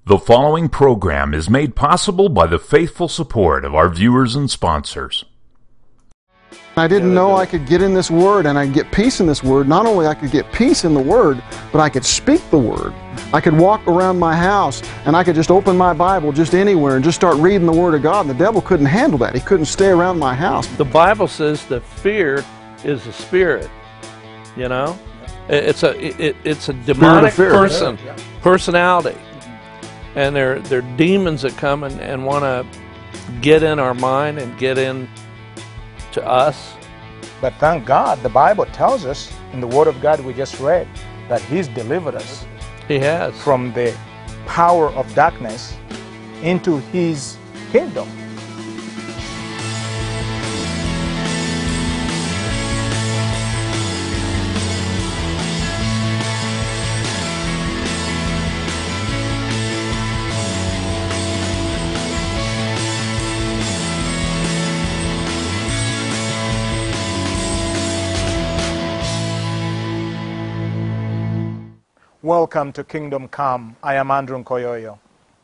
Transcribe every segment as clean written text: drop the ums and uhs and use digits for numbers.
The following program is made possible by the faithful support of our viewers and sponsors. I didn't know I could get in this Word and I could get peace in this Word. Not only I could get peace in the Word, but I could speak the Word. I could walk around my house and I could just open my Bible just anywhere and just start reading the Word of God. And the devil couldn't handle that. He couldn't stay around my house. The Bible says that fear is a spirit, you know? It's a demonic personality. And they're demons that come and want to get in our mind and get in to us. But thank God, the Bible tells us in the Word of God we just read that He's delivered us. He has. From the power of darkness into His kingdom. Welcome to Kingdom Come. I am Andrew Nkoyoyo.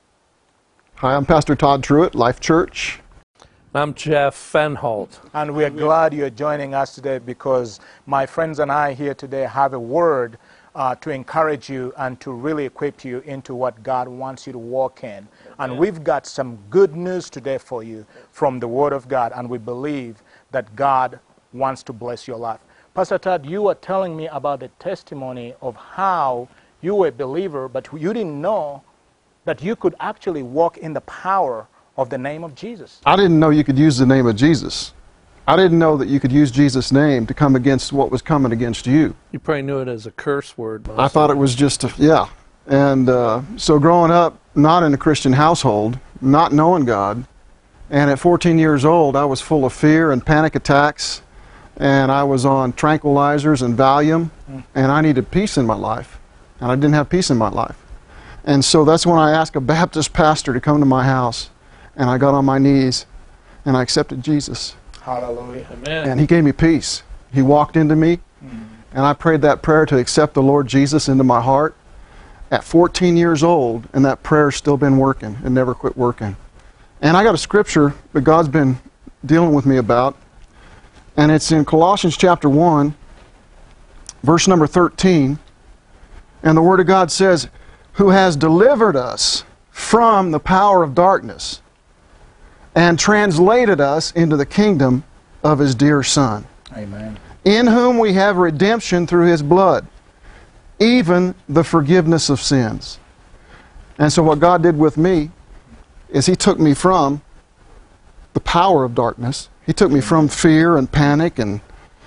Hi, I'm Pastor Todd Truitt, Life Church. I'm Jeff Fenholt. And we're glad you're joining us today because my friends and I here today have a word to encourage you and to really equip you into what God wants you to walk in. And we've got some good news today for you from the Word of God, and we believe that God wants to bless your life. Pastor Todd, you were telling me about the testimony of how you were a believer, but you didn't know that you could actually walk in the power of the name of Jesus. I didn't know you could use the name of Jesus. I didn't know that you could use Jesus' name to come against what was coming against you. You probably knew it as a curse word. I thought it was just, And so growing up, not in a Christian household, not knowing God, and at 14 years old, I was full of fear and panic attacks, and I was on tranquilizers and Valium, and I needed peace in my life. And I didn't have peace in my life. And so that's when I asked a Baptist pastor to come to my house. And I got on my knees and I accepted Jesus. Hallelujah. Amen. And He gave me peace. He walked into me. And I prayed that prayer to accept the Lord Jesus into my heart at 14 years old. And that prayer's still been working and never quit working. And I got a scripture that God's been dealing with me about. And it's in Colossians chapter 1, verse number 13. And the Word of God says, who has delivered us from the power of darkness and translated us into the kingdom of His dear Son. Amen. In whom we have redemption through His blood, even the forgiveness of sins. And so what God did with me is He took me from the power of darkness. He took me from fear and panic and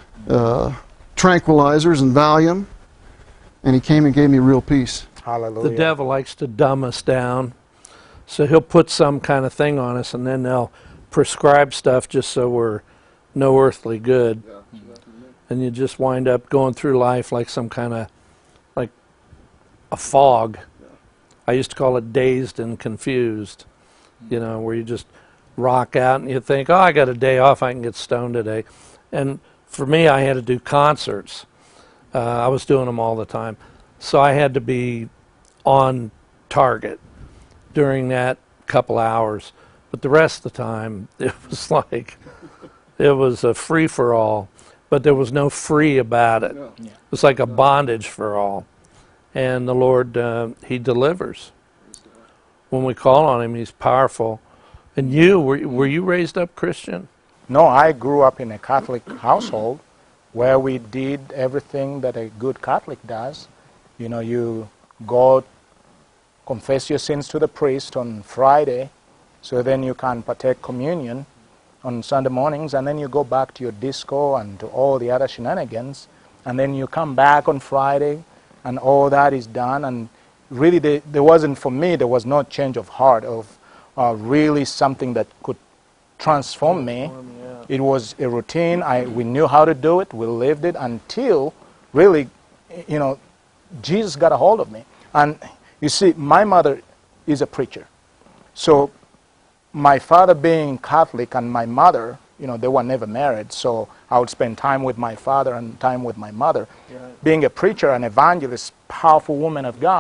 tranquilizers and Valium. And He came and gave me real peace. Hallelujah. The devil likes to dumb us down. So he'll put some kind of thing on us, and then they'll prescribe stuff just so we're no earthly good. And you just wind up going through life like some kind of, like a fog. I used to call it dazed and confused, you know, where you just rock out and you think, oh, I got a day off, I can get stoned today. And for me, I had to do concerts. I was doing them all the time. So I had to be on target during that couple hours. But the rest of the time, it was like, it was a free-for-all. But there was no free about it. It was like a bondage for all. And the Lord, He delivers. When we call on Him, He's powerful. And you, were you raised up Christian? No, I grew up in a Catholic household, where we did everything that a good Catholic does. You know, you go confess your sins to the priest on Friday, so then you can partake communion on Sunday mornings, and then you go back to your disco and to all the other shenanigans, and then you come back on Friday, and all that is done. And really, there wasn't, for me, there was no change of heart of really something that could transform me. It was a routine. We knew how to do it. We lived it until really, you know, Jesus got a hold of me. And you see, my mother is a preacher. So my father being Catholic and my mother, you know, they were never married. So I would spend time with my father and time with my mother. Being a preacher, an evangelist, powerful woman of God,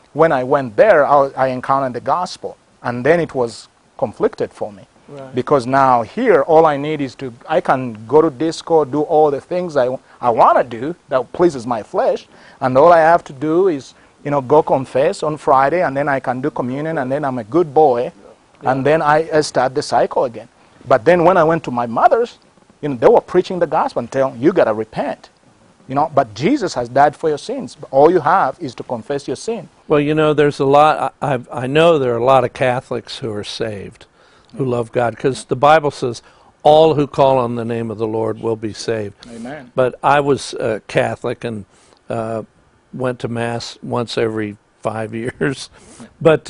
when I went there, I encountered the gospel. And then it was conflicted for me. Right. Because now here, all I need is I can go to disco, do all the things I want to do that pleases my flesh. And all I have to do is, go confess on Friday, and then I can do communion, and then I'm a good boy. Yeah. And then I start the cycle again. But then when I went to my mother's, they were preaching the gospel and telling you got to repent. But Jesus has died for your sins. All you have is to confess your sin. Well, there's a lot. I know there are a lot of Catholics who are saved, who love God, because the Bible says all who call on the name of the Lord will be saved. Amen. But I was Catholic and went to Mass once every 5 years. But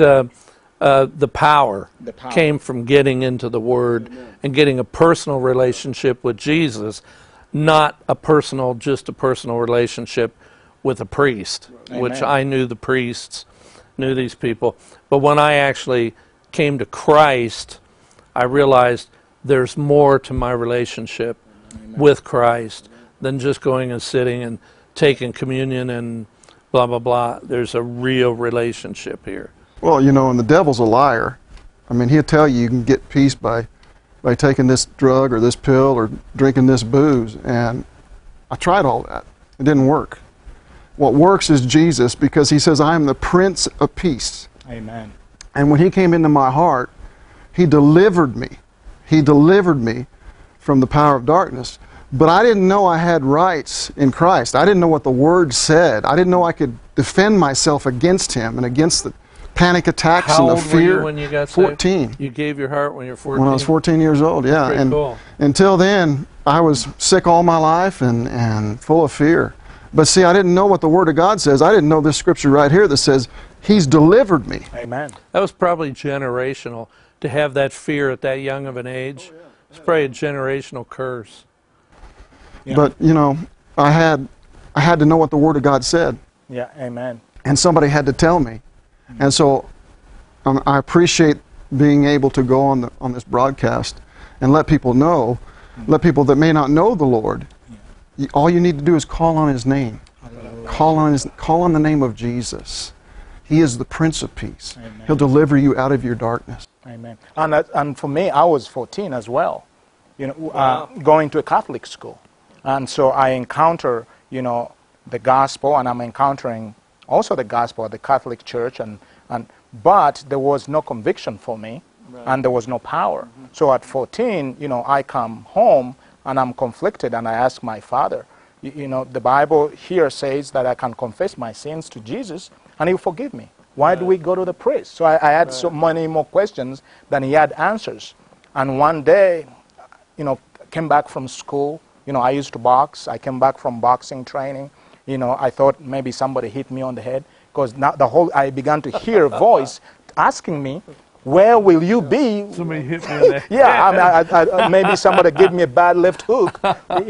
the power came from getting into the Word and getting a personal relationship with Jesus, not just a personal relationship with a priest, Amen. which I knew the priests, knew these people. But when I actually came to Christ, I realized there's more to my relationship with Christ than just going and sitting and taking communion and blah, blah, blah. There's a real relationship here. Well, and the devil's a liar. I mean, he'll tell you can get peace by taking this drug or this pill or drinking this booze. And I tried all that. It didn't work. What works is Jesus, because he says, I am the Prince of Peace. Amen. And when he came into my heart, he delivered me. He delivered me from the power of darkness. But I didn't know I had rights in Christ. I didn't know what the Word said. I didn't know I could defend myself against him and against the panic attacks How and the old fear. were you when you got 14. saved? You gave your heart when you were 14? When I was 14 years old, yeah. Pretty And cool. until then, I was sick all my life and full of fear. But see, I didn't know what the Word of God says. I didn't know this scripture right here that says, He's delivered me. Amen. That was probably generational, to have that fear at that young of an age. It's probably a generational curse. Yeah. But, I had to know what the Word of God said. Yeah, amen. And somebody had to tell me. And so I appreciate being able to go on this broadcast and let people know, let people that may not know the Lord, all you need to do is call on His name. Call on the name of Jesus. He is the Prince of Peace. Amen. He'll deliver you out of your darkness. Amen. And for me, I was 14 as well, going to a Catholic school. And so I encounter, the gospel, and I'm encountering also the gospel at the Catholic Church, but there was no conviction for me, and there was no power. Mm-hmm. So at 14, I come home, and I'm conflicted, and I ask my father, the Bible here says that I can confess my sins to Jesus, and He'll forgive me. Why do we go to the priest? So I had so many more questions than he had answers. And one day, came back from school. I used to box. I came back from boxing training. I thought maybe somebody hit me on the head, because now I began to hear a voice asking me, where will you be? Somebody hit me in the head. Yeah, maybe somebody gave me a bad left hook,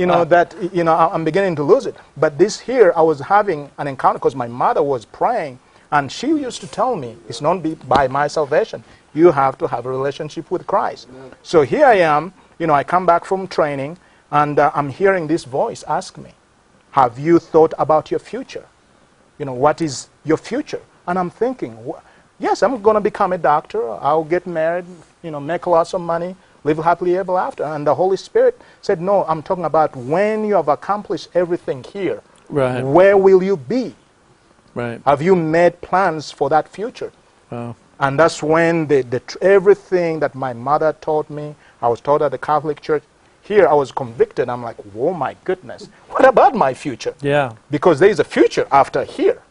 I'm beginning to lose it. But this here, I was having an encounter because my mother was praying, and she used to tell me, it's not by my salvation. You have to have a relationship with Christ. So here I am, I come back from training, and I'm hearing this voice ask me, have you thought about your future? What is your future? And I'm thinking, yes, I'm going to become a doctor. I'll get married, make lots of money, live happily ever after. And the Holy Spirit said, no, I'm talking about when you have accomplished everything here. Right. Where will you be? Right. Have you made plans for that future? Wow. And that's when everything that my mother taught me, I was taught at the Catholic Church. Here I was convicted. I'm like, oh my goodness, what about my future? Yeah. Because there is a future after here.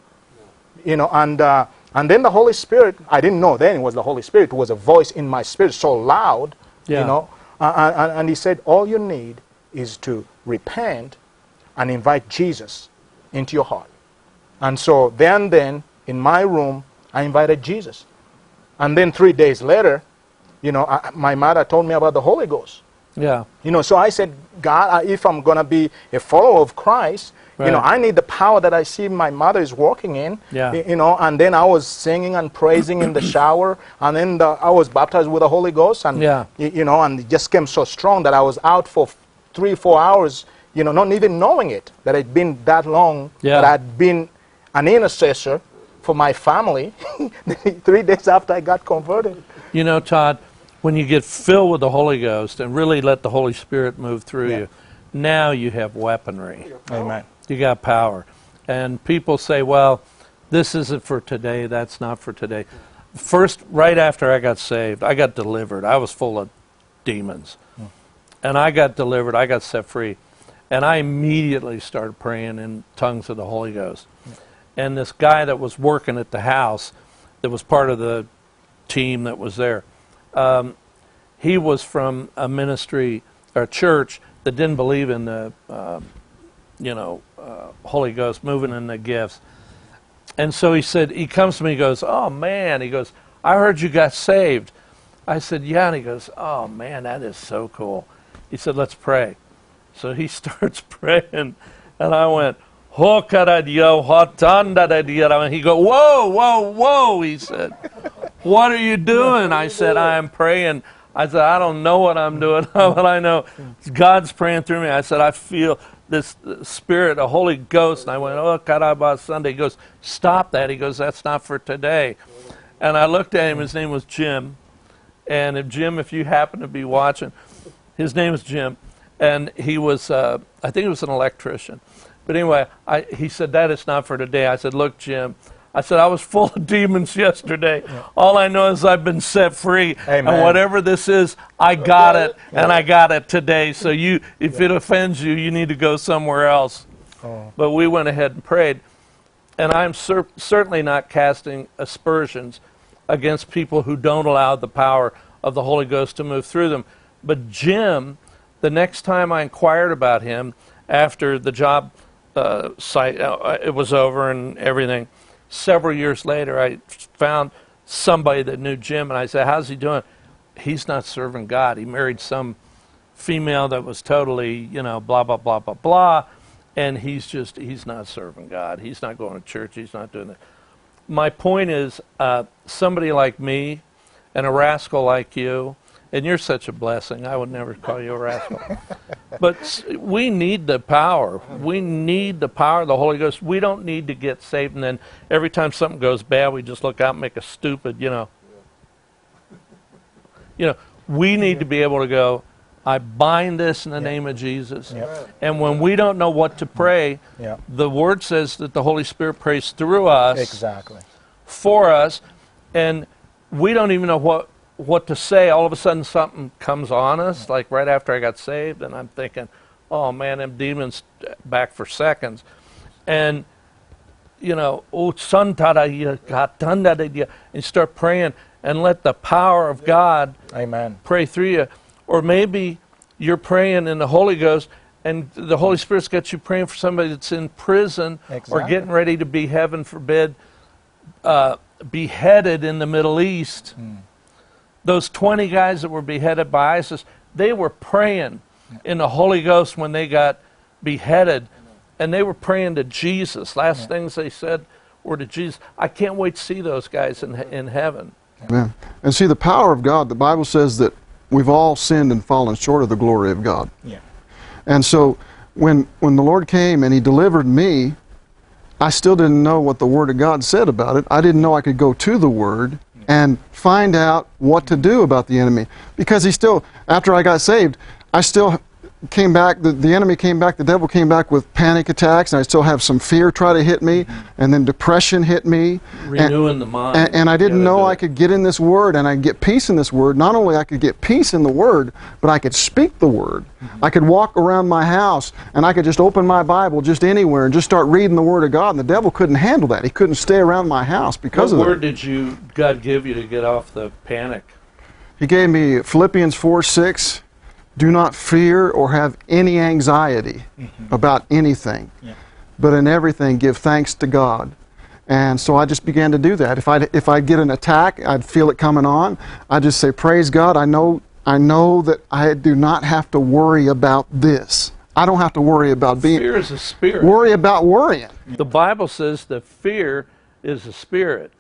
And then the Holy Spirit, I didn't know then it was the Holy Spirit, it was a voice in my spirit so loud, and He said, all you need is to repent and invite Jesus into your heart. And so then in my room, I invited Jesus. And then 3 days later, my mother told me about the Holy Ghost. Yeah. So I said, God, if I'm going to be a follower of Christ, Right. I need the power that I see my mother is walking in. Yeah. And then I was singing and praising in the shower, and then I was baptized with the Holy Ghost, and and it just came so strong that I was out for 3-4 hours, not even knowing it, that it had been that long, that I'd been an intercessor for my family 3 days after I got converted. You know, Todd, when you get filled with the Holy Ghost and really let the Holy Spirit move through you, now you have weaponry. Amen. You got power. And people say, well, this isn't for today, that's not for today. First, right after I got saved, I got delivered. I was full of demons. And I got delivered, I got set free. And I immediately started praying in tongues of the Holy Ghost. And this guy that was working at the house, that was part of the team that was there, he was from a ministry or church that didn't believe in the, Holy Ghost moving in the gifts. And so he said, he comes to me, he goes, oh man, he goes, I heard you got saved. I said, yeah, and he goes, oh man, that is so cool. He said, let's pray. So he starts praying, and I went, and he go, whoa, whoa, whoa, he said, what are you doing? I said, I'm praying. I said, I don't know what I'm doing, but I know God's praying through me. I said, I feel this Spirit, a Holy Ghost. And I went, oh, Karaba Sunday. He goes, stop that. He goes, that's not for today. And I looked at him. His name was Jim. And if you happen to be watching, his name is Jim. And he was, I think he was an electrician. But anyway, he said, that is not for today. I said, look, Jim. I said, I was full of demons yesterday. Yeah. All I know is I've been set free. Amen. And whatever this is, I got it, and I got it today. So if it offends you, you need to go somewhere else. Oh. But we went ahead and prayed. And I'm certainly not casting aspersions against people who don't allow the power of the Holy Ghost to move through them. But Jim, the next time I inquired about him after the job site, it was over and everything, several years later, I found somebody that knew Jim, and I said, how's he doing? He's not serving God. He married some female that was totally, blah, blah, blah, blah, blah, and he's not serving God. He's not going to church. He's not doing that. My point is, somebody like me and a rascal like you, and you're such a blessing. I would never call you a rascal. But we need the power. We need the power of the Holy Ghost. We don't need to get saved, and then every time something goes bad, we just look out and make a stupid, we need to be able to go, I bind this in the name of Jesus. Yep. And when we don't know what to pray, the Word says that the Holy Spirit prays through us, for us, and we don't even know what to say. All of a sudden something comes on us, like right after I got saved, and I'm thinking, oh man, them demons back for seconds. And, and you start praying and let the power of God pray through you. Or maybe you're praying in the Holy Ghost and the Holy Spirit's got you praying for somebody that's in prison or getting ready to be, heaven forbid, beheaded in the Middle East. Those 20 guys that were beheaded by ISIS, they were praying in the Holy Ghost when they got beheaded, and they were praying to Jesus. Last things they said were to Jesus. I can't wait to see those guys in heaven. Amen. And see, the power of God, the Bible says that we've all sinned and fallen short of the glory of God. Yeah. And so when the Lord came and He delivered me, I still didn't know what the Word of God said about it. I didn't know I could go to the Word and find out what to do about the enemy. Because after I got saved, I still came back, the enemy came back, the devil came back with panic attacks, and I still have some fear try to hit me, and then depression hit me. Renewing the mind. And I didn't know I could get in this Word, and I could get peace in this Word. Not only I could get peace in the Word, but I could speak the Word. I could walk around my house, and I could just open my Bible just anywhere and just start reading the Word of God, and the devil couldn't handle that. He couldn't stay around my house because of that. What word did God give you to get off the panic? He gave me Philippians 4:6. Do not fear or have any anxiety about anything, but in everything give thanks to God. And so I just began to do that. If I get an attack, I'd feel it coming on, I'd just say, praise God, I know that I do not have to worry about this. I don't have to worry about fear is a spirit. Worry about worrying. The Bible says that fear is a spirit.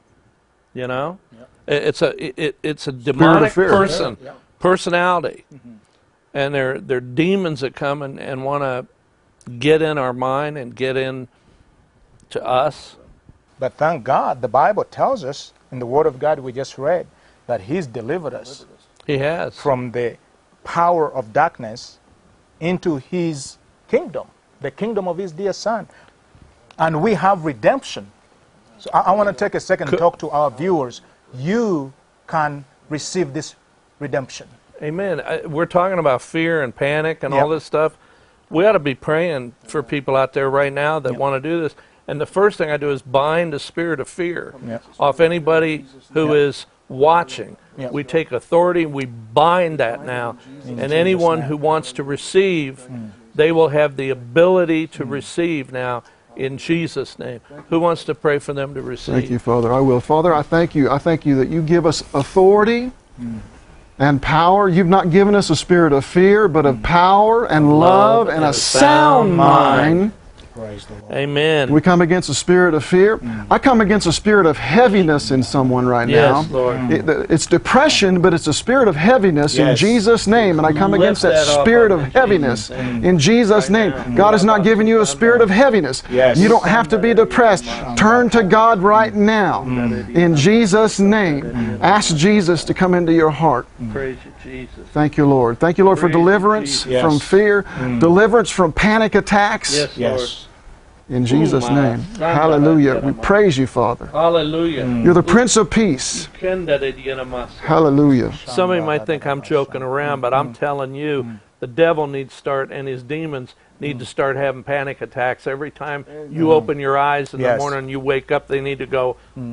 It's a demonic personality. And they're demons that come and want to get in our mind and get in to us. But thank God, the Bible tells us in the Word of God we just read that He's delivered us He has. from the power of darkness into His kingdom, the kingdom of His dear Son. And we have redemption. So I want to take a second to talk to our viewers. You can receive this redemption. Amen. We're talking about fear and panic and all this stuff. We ought to be praying for people out there right now that want to do this. And the first thing I do is bind the spirit of fear off anybody who is watching. We take authority, we bind that now. And anyone who wants to receive, they will have the ability to receive now in Jesus' name. Who wants to pray for them to receive? Thank you, Father. I will. Father, I thank you. I thank you that you give us authority and power. You've not given us a spirit of fear, but of power and love and a sound mind. Praise the Lord. Amen. We come against a spirit of fear. I come against a spirit of heaviness in someone right now. Yes, Lord. It's depression, but it's a spirit of heaviness in Jesus' name. And I come against that spirit of heaviness in Jesus' name. God has not given you a spirit of heaviness. You don't have to be depressed. Turn to God right now in Jesus' name. Ask Jesus to come into your heart. Praise you, Jesus. Thank you, Lord. Thank you, Lord, for deliverance from fear, deliverance from panic attacks. Yes, Lord. In Jesus' name. Hallelujah. We praise you, Father. Hallelujah. You're the Prince of Peace. Hallelujah. Somebody might think I'm joking around, but I'm telling you, the devil needs to start, and his demons need to start having panic attacks. Every time you open your eyes in the morning and you wake up, they need to go,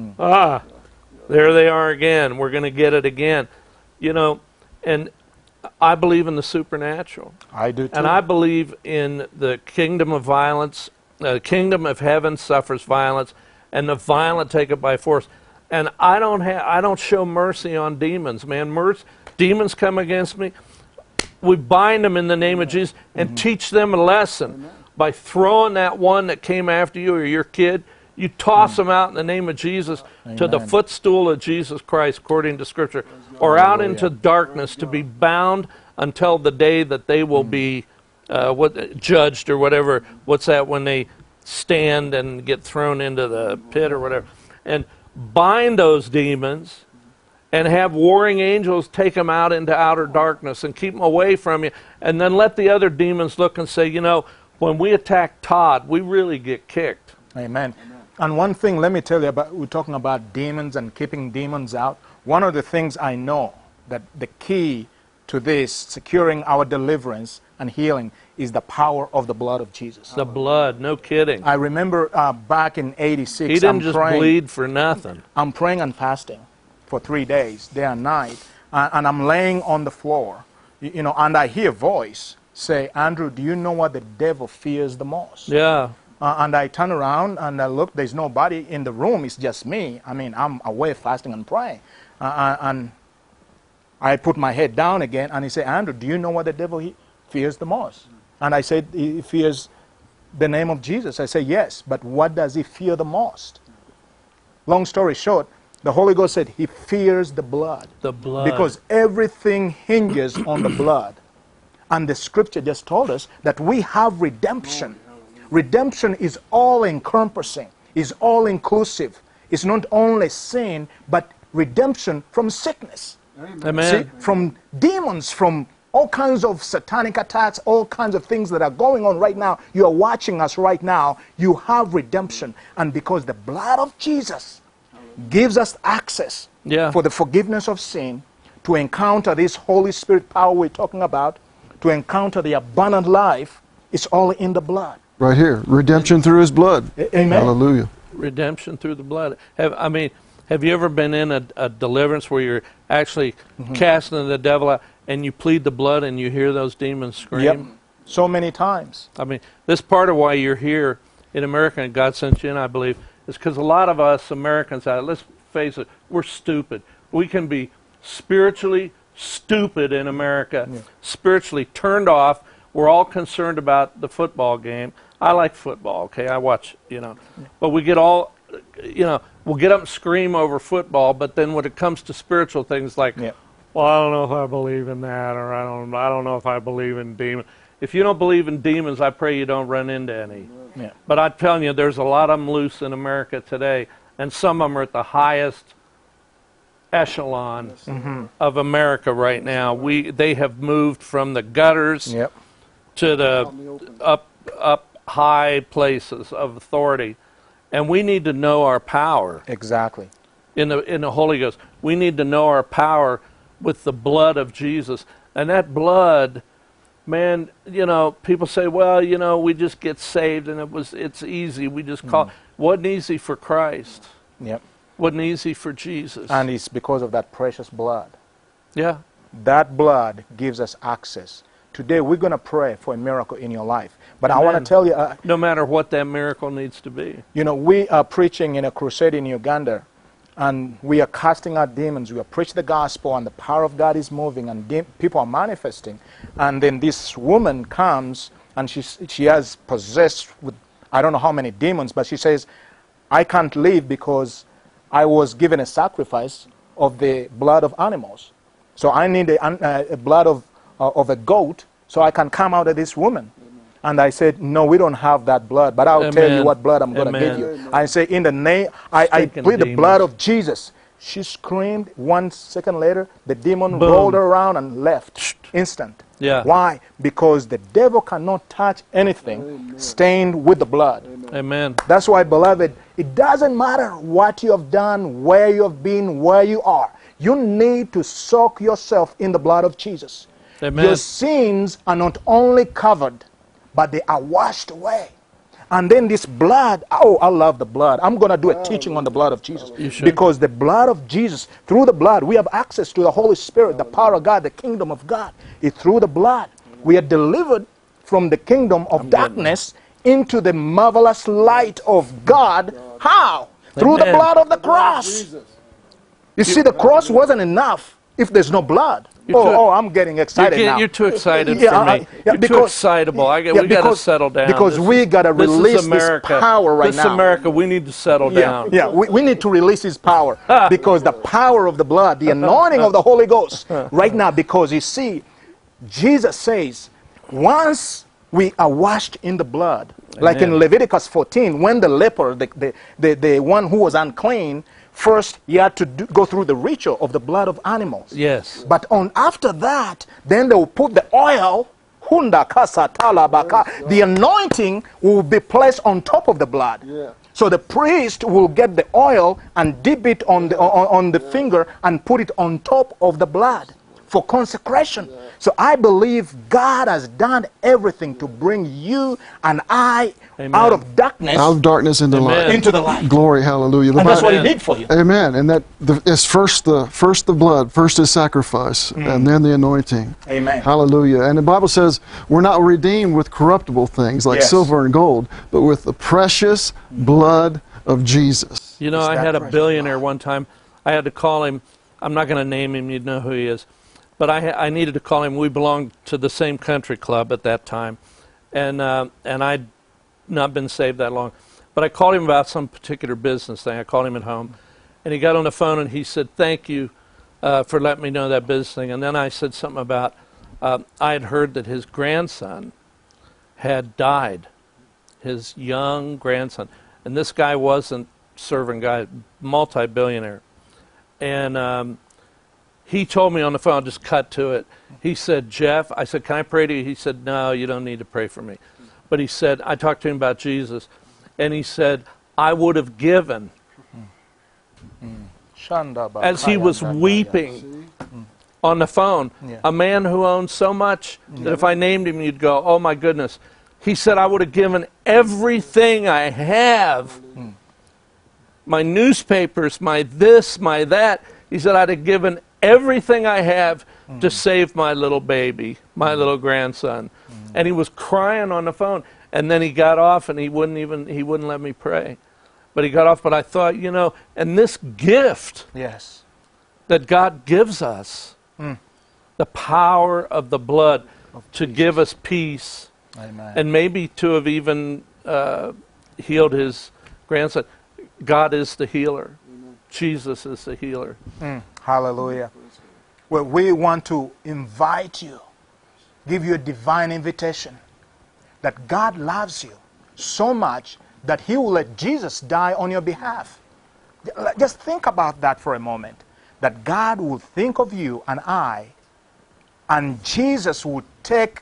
there they are again. We're going to get it again. You know, and I believe in the supernatural. I do too. And I believe in the kingdom of violence. The kingdom of heaven suffers violence, and the violent take it by force. And I don't show mercy on demons, man. Demons come against me. We bind them in the name of Jesus and teach them a lesson by throwing that one that came after you or your kid. You toss them out in the name of Jesus to the footstool of Jesus Christ, according to Scripture, or out into darkness to be bound until the day that they will be judged or whatever. What's that when they stand and get thrown into the pit or whatever? And bind those demons and have warring angels take them out into outer darkness and keep them away from you. And then let the other demons look and say, you know, when we attack Todd, we really get kicked. Amen. And one thing, let me tell you about, we're talking about demons and keeping demons out. One of the things I know that the key to this, securing our deliverance and healing, is the power of the blood of Jesus. The blood, no kidding. I remember back in '86, he didn't just bleed for nothing. I'm praying and fasting for 3 days, day and night, and I'm laying on the floor, you know, and I hear a voice say, Andrew, do you know what the devil fears the most? Yeah. And I turn around and I look, there's nobody in the room, it's just me. I mean, I'm away fasting and praying. And I put my head down again, and he said, Andrew, do you know what the devil fears the most? And I said, he fears the name of Jesus. I said, yes, but what does he fear the most? Long story short, the Holy Ghost said he fears the blood. The blood. Because everything hinges on the blood. And the Scripture just told us that we have redemption. Redemption is all-encompassing, is all-inclusive. It's not only sin, but redemption from sickness. Amen. See, from demons, from all kinds of satanic attacks, all kinds of things that are going on right now. You are watching us right now. You have redemption. And because the blood of Jesus gives us access for the forgiveness of sin, to encounter this Holy Spirit power we're talking about, to encounter the abundant life, it's all in the blood. Right here. Redemption through His blood. Amen. Hallelujah. Redemption through the blood. Have you ever been in a deliverance where you're actually casting the devil out and you plead the blood and you hear those demons scream? Yep. So many times. I mean, this part of why you're here in America and God sent you in, I believe, is because a lot of us Americans, let's face it, we're stupid. We can be spiritually stupid in America, spiritually turned off. We're all concerned about the football game. I like football, okay? I watch, but we get all, we'll get up and scream over football, but then when it comes to spiritual things like, well, I don't know if I believe in that, or I don't know if I believe in demons. If you don't believe in demons, I pray you don't run into any. Yeah. But I'm telling you, there's a lot of them loose in America today, and some of them are at the highest echelon of America right now. They have moved from the gutters Yep. to the up high places of authority, and we need to know our power Exactly. in the Holy Ghost. We need to know our power with the blood of Jesus, and that blood. Man, you know, people say, well, you know, we just get saved and it's easy. We just call. Wasn't easy for Christ. Yep. Wasn't easy for Jesus. And it's because of that precious blood. Yeah. That blood gives us access. Today we're going to pray for a miracle in your life. But I want Amen. to tell you, No matter what that miracle needs to be. you know, we are preaching in a crusade in Uganda, and we are casting out demons. We are preaching the gospel, and the power of God is moving, and people are manifesting. And then this woman comes, and she has possessed with I don't know how many demons, but she says, I can't live because I was given a sacrifice of the blood of animals. So I need a blood of a goat so I can come out of this woman. And I said, no, we don't have that blood, but I'll tell you what blood I'm going to give you. I say, in the name, I Stinking plead the demons. blood of Jesus. She screamed. 1 second later, the demon Boom. rolled her around and left. Instant. Yeah. Why? Because the devil cannot touch anything stained with the blood. Amen. That's why, beloved, it doesn't matter what you have done, where you have been, where you are. You need to soak yourself in the blood of Jesus. Amen. Your sins are not only covered, but they are washed away. And then this blood, oh, I love the blood. I'm going to do a teaching on the blood of Jesus. You should. Because the blood of Jesus, through the blood, we have access to the Holy Spirit, the power of God, the kingdom of God. It's through the blood. We are delivered from the kingdom of darkness into the marvelous light of God. How? Through the Amen. blood of the cross. You see, the cross wasn't enough if there's no blood. I'm getting excited now. You're too excited Yeah, for me. You're too because- excitable. yeah, We got to because- settle down. because This we is- gotta this is release this America. power right This is now. America. We need to settle down. Yeah, we need to release his power because the power of the blood, the anointing of the Holy Ghost right now, because you see, Jesus says, once we are washed in the blood, like in Amen. Leviticus 14, when the leper, the one who was unclean, first he had to go through the ritual of the blood of animals. Yes. But after that, then they will put the oil, the anointing will be placed on top of the blood. Yeah. So the priest will get the oil and dip it on the finger and put it on top of the blood for consecration. So I believe God has done everything to bring you and I Amen. out of darkness Out of darkness into Amen. light. into the light. Glory, hallelujah. The And that's what he Bible- did for you. Amen. And it's first the blood, first is sacrifice, and then the anointing. Amen. Hallelujah. And the Bible says we're not redeemed with corruptible things like Yes. silver and gold, but with the precious blood of Jesus. You know, It's I that had a precious billionaire blood. one time. I had to call him. I'm not going to name him. You'd know who he is. But I needed to call him. We belonged to the same country club at that time. And I'd not been saved that long. But I called him about some particular business thing. I called him at home. And he got on the phone and he said, thank you for letting me know that business thing. And then I said something about, I had heard that his grandson had died. His young grandson. And this guy wasn't serving guy, multi-billionaire. And he told me on the phone, I'll just cut to it. He said, Jeff, I said, can I pray to you? He said, no, you don't need to pray for me. But he said, I talked to him about Jesus. And he said, I would have given, as he was weeping on the phone, Yeah. a man who owned so much that if I named him, you'd go, oh my goodness. He said, I would have given everything I have, my newspapers, my this, my that. He said, I'd have given everything I have to save my little baby, my little grandson. And he was crying on the phone. And then he got off and he wouldn't let me pray. But he got off, but I thought, you know, and this gift Yes. that God gives us, the power of the blood to give us peace, Amen. and maybe to have even healed his grandson. God is the healer. Jesus is the healer. Hallelujah. Well, we want to invite you, give you a divine invitation that God loves you so much that he will let Jesus die on your behalf. Just think about that for a moment. That God will think of you and I, and Jesus will take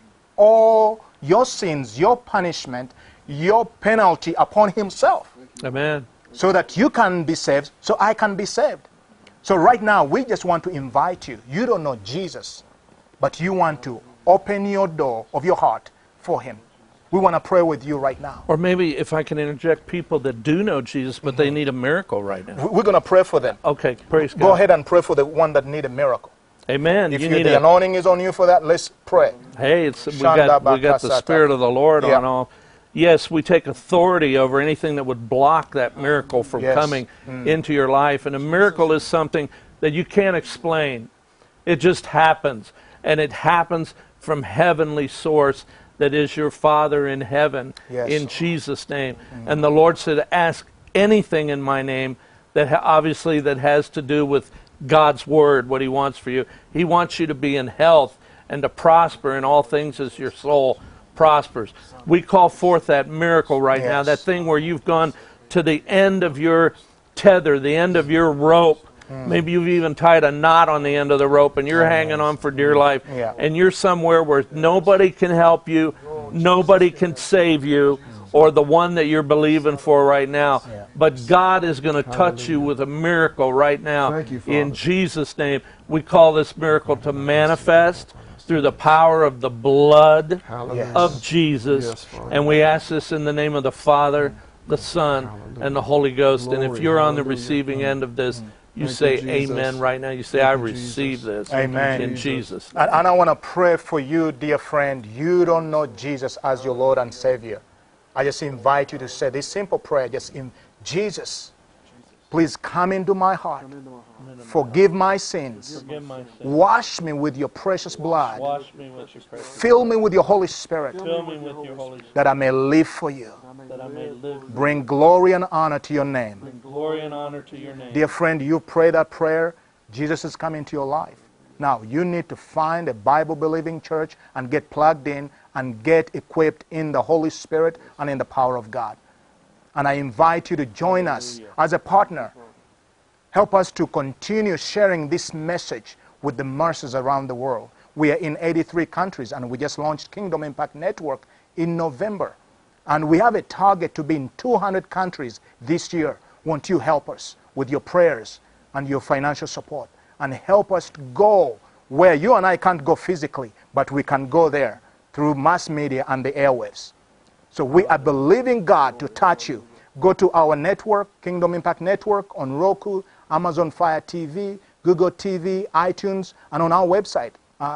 all your sins, your punishment, your penalty upon himself. Amen. So that you can be saved, so I can be saved. So right now, we just want to invite you. You don't know Jesus, but you want to open your door of your heart for him. We want to pray with you right now. Or maybe if I can interject, people that do know Jesus, but they need a miracle right now. We're going to pray for them. Okay, praise God. Go ahead and pray for the one that need a miracle. Amen. If You need the anointing is on you for that, let's pray. Hey, we got the Spirit of the Lord Yeah. on all. Yes, we take authority over anything that would block that miracle from Yes. coming into your life. And a miracle is something that you can't explain. It just happens. And it happens from heavenly source that is your Father in heaven, Yes. in Jesus' name. And the Lord said, ask anything in my name that obviously that has to do with God's word, what he wants for you. He wants you to be in health and to prosper in all things as your soul prospers. We call forth that miracle right now, Yes. that thing where you've gone to the end of your tether, the end of your rope. Maybe you've even tied a knot on the end of the rope and you're hanging on for dear life. Yeah. And you're somewhere where nobody can help you, nobody can save you, or the one that you're believing for right now. Yeah. But God is going to touch you with a miracle right now. Thank you, Father. In Jesus' name, we call this miracle to manifest through the power of the blood Hallelujah. of Jesus. Yes, Father. And we ask this in the name of the Father, the Son, and the Holy Ghost. And if Glory. you're on the Hallelujah. receiving end of this, you Thank say you, Jesus. amen right now. You say, Thank I you, receive Jesus. this Amen. in Jesus. And I want to pray for you, dear friend. You don't know Jesus as your Lord and Savior. I just invite you to say this simple prayer. Just in Jesus, please come into my heart. Forgive my sins. Forgive my sins. Wash me with your precious blood. Wash me with your precious. Fill me with your Holy Spirit Fill me with your Holy Spirit, that I may live for you. that I may live. Bring glory and honor to your name. Bring glory and honor to your name. Dear friend, you pray that prayer, Jesus is coming to your life. Now, you need to find a Bible-believing church and get plugged in and get equipped in the Holy Spirit and in the power of God. And I invite you to join us as a partner. Help us to continue sharing this message with the masses around the world. We are in 83 countries, and we just launched Kingdom Impact Network in November. And we have a target to be in 200 countries this year. Won't you help us with your prayers and your financial support? And help us to go where you and I can't go physically, but we can go there through mass media and the airwaves. So we are believing God to touch you. Go to our network, Kingdom Impact Network, on Roku, Amazon Fire TV, Google TV, iTunes, and on our website,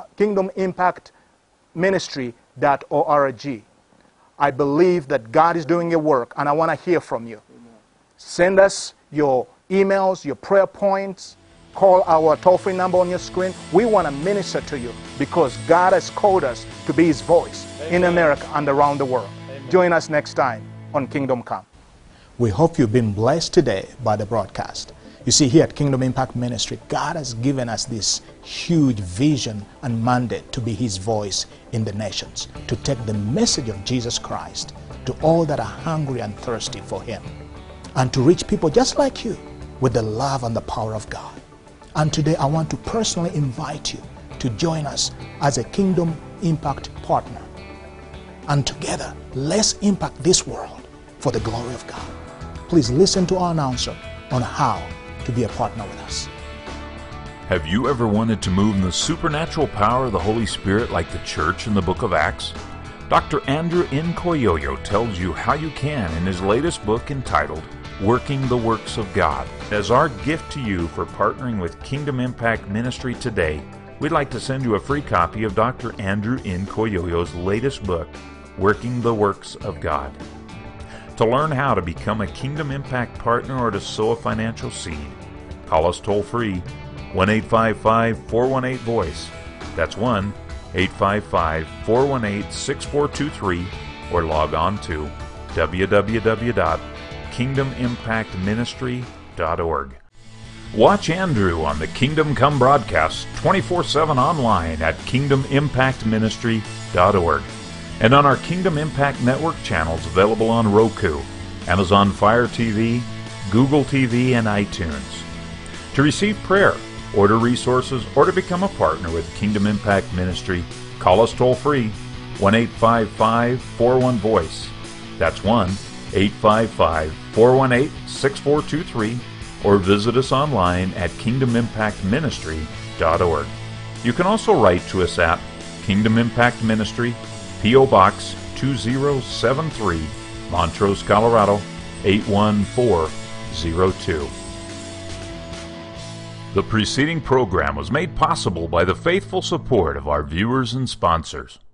kingdomimpactministry.org. I believe that God is doing a work, and I want to hear from you. Send us your emails, your prayer points. Call our toll-free number on your screen. We want to minister to you because God has called us to be His voice in America and around the world. Join us next time on Kingdom Come. We hope you've been blessed today by the broadcast. You see, here at Kingdom Impact Ministry, God has given us this huge vision and mandate to be His voice in the nations, to take the message of Jesus Christ to all that are hungry and thirsty for Him, and to reach people just like you with the love and the power of God. And today I want to personally invite you to join us as a Kingdom Impact partner. And together, let's impact this world for the glory of God. Please listen to our announcer on how to be a partner with us. Have you ever wanted to move in the supernatural power of the Holy Spirit like the church in the book of Acts? Dr. Andrew Nkoyoyo tells you how you can in his latest book entitled Working the Works of God. As our gift to you for partnering with Kingdom Impact Ministry today, we'd like to send you a free copy of Dr. Andrew Nkoyoyo's latest book, Working the Works of God. To learn how to become a Kingdom Impact partner or to sow a financial seed, call us toll-free, 1-855-418-VOICE. That's 1-855-418-6423, or log on to www.kingdomimpactministry.org. Watch Andrew on the Kingdom Come broadcast 24/7 online at kingdomimpactministry.org. and on our Kingdom Impact Network channels available on Roku, Amazon Fire TV, Google TV, and iTunes. To receive prayer, order resources, or to become a partner with Kingdom Impact Ministry, call us toll-free, 1-855-41-VOICE. That's 1-855-418-6423, or visit us online at kingdomimpactministry.org. You can also write to us at Kingdom Impact Ministry, P.O. Box 2073, Montrose, Colorado 81402. The preceding program was made possible by the faithful support of our viewers and sponsors.